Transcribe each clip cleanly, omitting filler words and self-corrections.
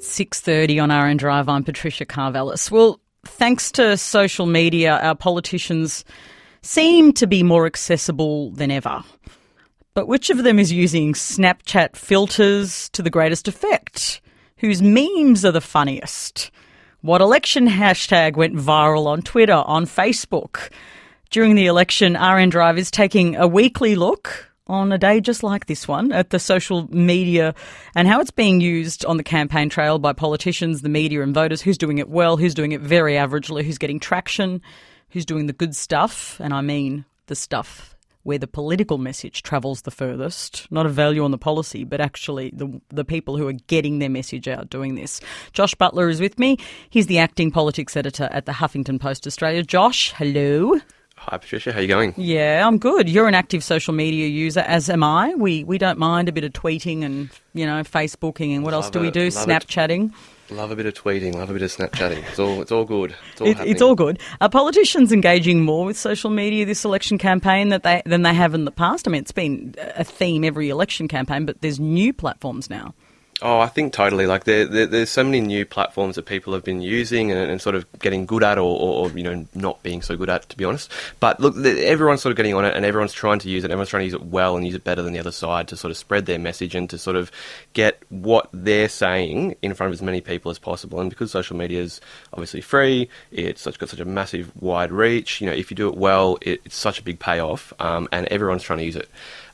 6:30 on RN Drive. I'm Patricia Carvelis. Well, thanks to social media, our politicians seem to be more accessible than ever. But which of them is using Snapchat filters to the greatest effect? Whose memes are the funniest? What election hashtag went viral on Twitter, on Facebook? During the election, RN Drive is taking a weekly look on a day just like this one at the social media and how it's being used on the campaign trail by politicians, the media and voters. Who's doing it well, who's doing it very averagely, who's getting traction, who's doing the good stuff, and I mean the stuff where the political message travels the furthest, not a value on the policy, but actually the people who are getting their message out doing this. Josh Butler is with me. He's the acting politics editor at the Huffington Post Australia. Josh, hello. Hi Patricia, how are you going? Yeah, I'm good. You're an active social media user, as am I. We don't mind a bit of tweeting and, Facebooking and what else do we do? Snapchatting. Love a bit of tweeting, love a bit of Snapchatting. It's all good. It's all good. Are politicians engaging more with social media this election campaign than they have in the past? I mean, it's been a theme every election campaign, but there's new platforms now. Oh, I think totally. Like there's so many new platforms that people have been using and sort of getting good at or not being so good at, to be honest. But look, everyone's sort of getting on it and everyone's trying to use it. Everyone's trying to use it well and use it better than the other side to sort of spread their message and to sort of get what they're saying in front of as many people as possible. And because social media is obviously free, it's got such a massive wide reach. If you do it well, it's such a big payoff, and everyone's trying to use it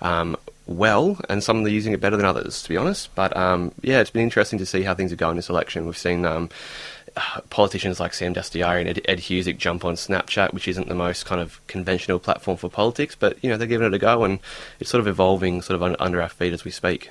well, and some are using it better than others, to be honest. But it's been interesting to see how things are going this election. We've seen politicians like Sam Dastyari and Ed Husic jump on Snapchat, which isn't the most kind of conventional platform for politics, but they're giving it a go, and it's sort of evolving sort of under our feet as we speak.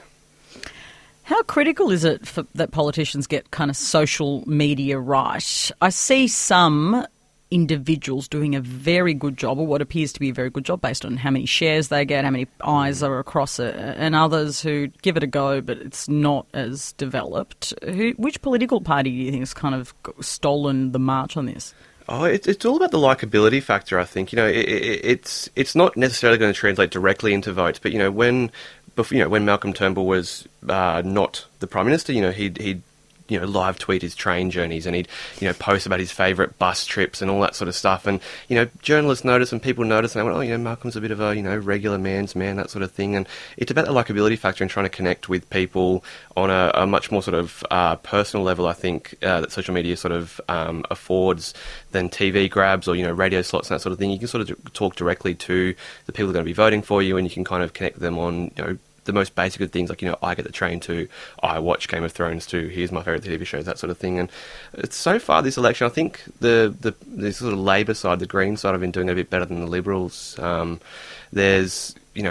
How critical is it that politicians get kind of social media right? I see some individuals doing a very good job, or what appears to be a very good job based on how many shares they get, how many eyes are across it, and others who give it a go but it's not as developed. Which political party do you think has kind of stolen the march on this? Oh, it's all about the likability factor, I think. It's not necessarily going to translate directly into votes, but when Malcolm Turnbull was not the Prime Minister, he'd live tweet his train journeys and he'd, post about his favourite bus trips and all that sort of stuff. And, journalists notice and people notice and they went, Malcolm's a bit of a, regular man's man, that sort of thing. And it's about the likability factor and trying to connect with people on a much more sort of personal level, I think, that social media sort of affords than TV grabs or, radio slots and that sort of thing. You can sort of talk directly to the people who are going to be voting for you and you can kind of connect them on, the most basic of things like, I get the train to, I watch Game of Thrones to, here's my favourite TV shows, that sort of thing. And it's so far this election, I think the sort of Labor side, the Green side have been doing a bit better than the Liberals. There's,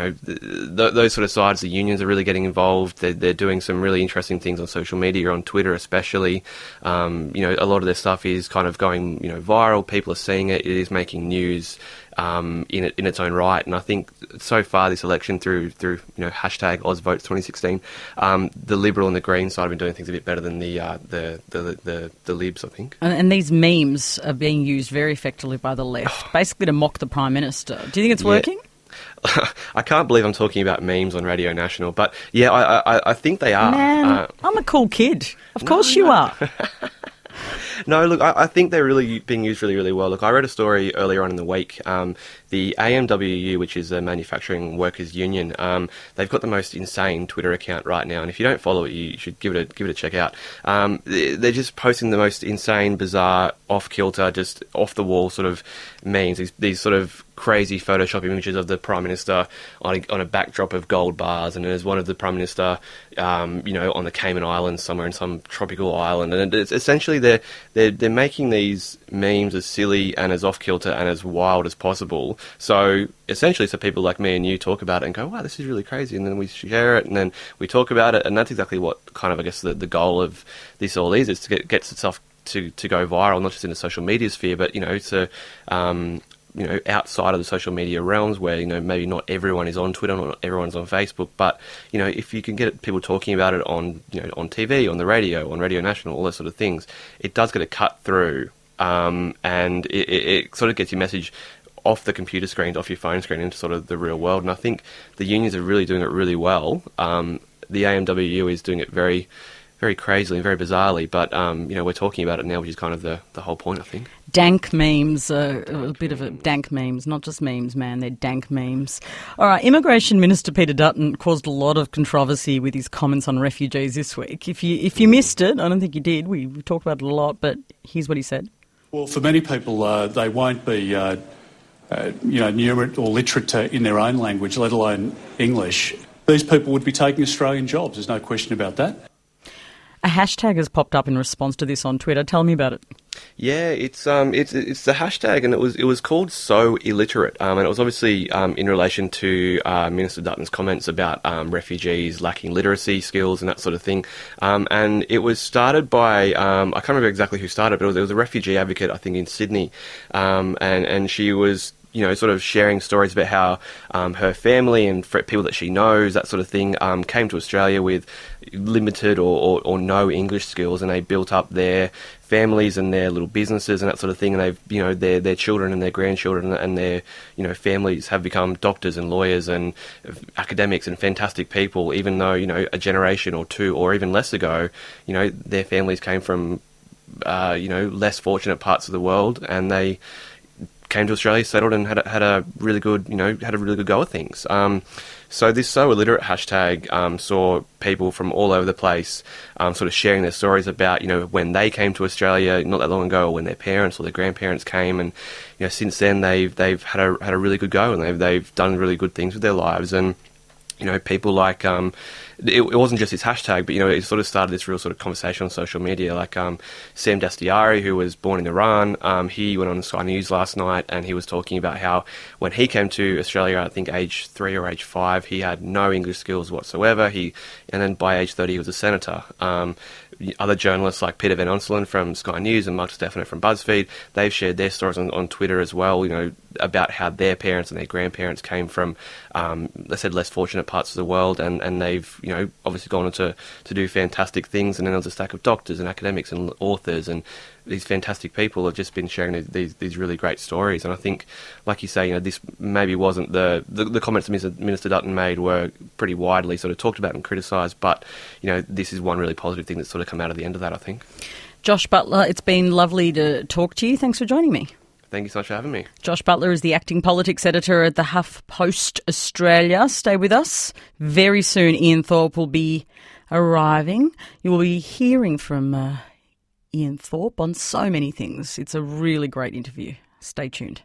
those sort of sides, the unions are really getting involved. They're doing some really interesting things on social media, on Twitter especially. A lot of their stuff is kind of going, viral. People are seeing it. It is making news in its own right. And I think so far this election through hashtag #AusVotes 2016, the Liberal and the Green side have been doing things a bit better than the Libs, I think. And these memes are being used very effectively by the left, basically to mock the Prime Minister. Do you think it's working? I can't believe I'm talking about memes on Radio National, but yeah, I think they are. Man, I'm a cool kid. Of course you are. No, look, I think they're really being used really, really well. Look, I read a story earlier on in the week. The AMWU, which is a manufacturing workers union, they've got the most insane Twitter account right now, and if you don't follow it, you should give it a check out. They're just posting the most insane, bizarre, off-kilter, just off-the-wall sort of memes, these sort of crazy Photoshop images of the Prime Minister on a backdrop of gold bars, and there's one of the Prime Minister, on the Cayman Islands somewhere in some tropical island, and it's essentially they're making these memes as silly and as off-kilter and as wild as possible. So essentially, so people like me and you talk about it and go, wow, this is really crazy, and then we share it and then we talk about it, and that's exactly what kind of, I guess, the goal of this all is to get itself to go viral, not just in the social media sphere, but to outside of the social media realms where, maybe not everyone is on Twitter, not everyone's on Facebook, but, if you can get people talking about it on, on TV, on the radio, on Radio National, all those sort of things, it does get a cut through, and it sort of gets your message off the computer screen, off your phone screen into sort of the real world. And I think the unions are really doing it really well. The AMWU is doing it very very crazily and very bizarrely. But we're talking about it now, which is kind of the whole point, I think. Dank memes, a bit of a dank memes, not just memes, man, they're dank memes. All right, Immigration Minister Peter Dutton caused a lot of controversy with his comments on refugees this week. If you missed it, I don't think you did, we talked about it a lot, but here's what he said. Well, for many people, they won't be numerate or literate in their own language, let alone English. These people would be taking Australian jobs, there's no question about that. A hashtag has popped up in response to this on Twitter. Tell me about it. Yeah, it's the hashtag, and it was called So Illiterate, and it was obviously in relation to Minister Dutton's comments about refugees lacking literacy skills and that sort of thing. And it was started by I can't remember exactly who started, but it was a refugee advocate, I think, in Sydney, and she was sort of sharing stories about how her family and people that she knows, that sort of thing, came to Australia with limited or no English skills, and they built up their families and their little businesses and that sort of thing, and they've their children and their grandchildren and their families have become doctors and lawyers and academics and fantastic people, even though a generation or two or even less ago their families came from less fortunate parts of the world, and they came to Australia, settled, and had a really good go of things. So this So Illiterate hashtag saw people from all over the place sort of sharing their stories about when they came to Australia not that long ago, or when their parents or their grandparents came, and since then they've had a really good go, and they've done really good things with their lives. And people like, it wasn't just this hashtag, but, it sort of started this real sort of conversation on social media. Like Sam Dastyari, who was born in Iran, he went on Sky News last night, and he was talking about how when he came to Australia, I think age 3 or age 5, he had no English skills whatsoever. And then by age 30, he was a senator. Other journalists like Peter Van Onselen from Sky News and Mark Stefano from BuzzFeed, they've shared their stories on Twitter as well, about how their parents and their grandparents came from, they said, less fortunate parts of the world, and they've, obviously gone on to do fantastic things. And then there's a stack of doctors and academics and authors, and these fantastic people have just been sharing these really great stories. And I think, like you say, this maybe wasn't the comments Minister Dutton made were pretty widely sort of talked about and criticised, but, this is one really positive thing that's sort of come out of the end of that, I think. Josh Butler, it's been lovely to talk to you. Thanks for joining me. Thank you so much for having me. Josh Butler is the acting politics editor at the HuffPost Australia. Stay with us. Very soon Ian Thorpe will be arriving. You will be hearing from Ian Thorpe on so many things. It's a really great interview. Stay tuned.